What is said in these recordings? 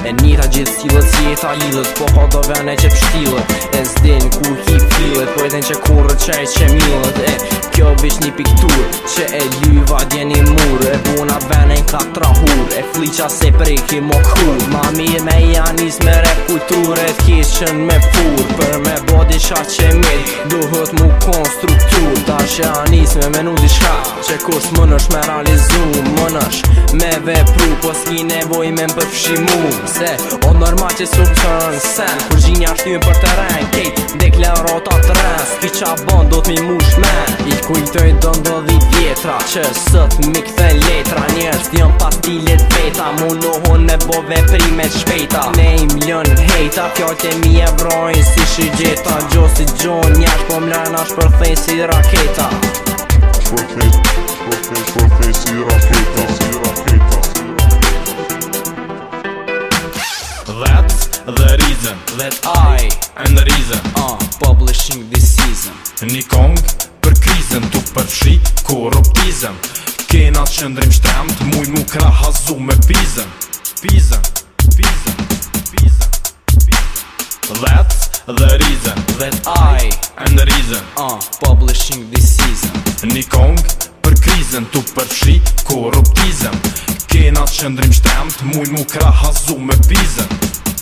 E njëta gjithë stilët si jeta lidhët, po ka do vene që pështilët. E s'din ku hi filët, po eten që kurët qaj që milët. E kjo vish një piktur që e lyva djeni mur. E buna vene në katra hur, e fliqa se preki mo kur. Ma mirë me janis me rap kultur, e t'kishën me fur. Për me bodi qa që mirë, duhet mu konstruktur. Ta që janis me menu di shka, që kus më nësh me realizu. Më nësh me vepru, po s'ki nevoj me më përfshimu. Se o normal që s'u përën sen, kur gjinja shtyën për teren. Kejt deklarotat ren, s'ki qa bon do t'mi mush men. I kujtoj do ndodhi vjetra, që sët mi kthen letra. Njerës t'jon pas stilet veta, mu nohon me bo veprimet shpejta. Ne im lën hejta, fjallët e mi e vrojnë si shigjeta. Gjo si gjon njerës po mlen ash përthej si raketa. Përthej si raketa. That's the reason That I and the reason publishing this season. Një kong për krizën, tu përfshi korruptizëm. Kena qëndrim shtremt, muj mu krahazu me pizën. That's the reason That I and the reason publishing this season. Një kong për krizën, tu përfshi korruptizëm. Kena qëndrim shtremt, muj mu krahazu me pizën.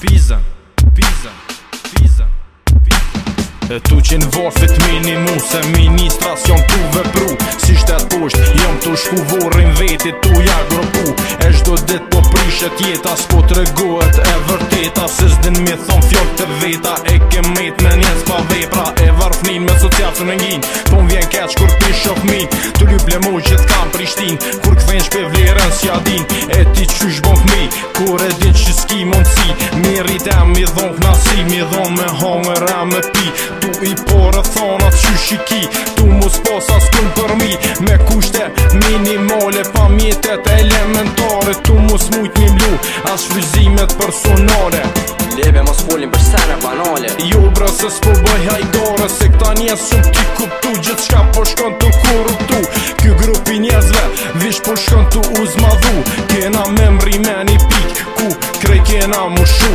E tu qenë varfit minimu, se ministracion tu vepru. Si shtet posht, jam tu shku vorrin veti, tu ja gropu. E shdo dit po prishet jeta, s'po t'regohet e vërteta. Se s'din mi thon fjall të veta, e kemet me njës pa vepra. E varfnin me social së në njën, po m'vjen keq kur pi shof min. Tu lyp le moj që t'kam Prishtin, kur këthen shpe vlerën s'ja din. E ti qysh bon fmi, kur e din që s'ki mundsi. Mirit e mi dhon knasi, mi dhon me hongër e me pi. Tu i porë thonat qysh i ki, tu mus posa s'kun për mi. Me kushte minimale, pa mjetet elementare. Tu mus mujt mi mlu, as shfryzimet personale. Leve mos folin për sene banale. Jo bra se s'po bëj hajdare, se këta njerëz shumë ti kuptu. Gjithë shka po shkon të korruptu. Ky grupi njerëzve, vish po shkon të uzmadhu. Kena memri me një pik, ku krej kena mushu.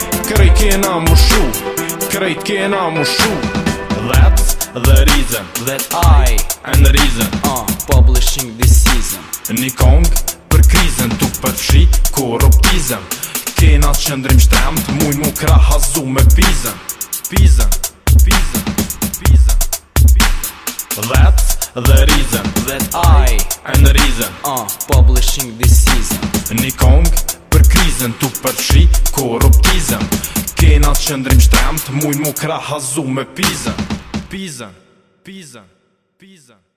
Krejt kena mushu. That's the reason That I and the reason publishing this season. Një kong për krizën, tu përfshi korruptizëm. Kena qëndrim shtremt, muj mu krahazu me pizën. That's the reason That I and the reason publishing this season. Një kong për krizën, tu përfshi korruptizëm. Kena qëndrim shtremt, muj mu krahazu me pizën.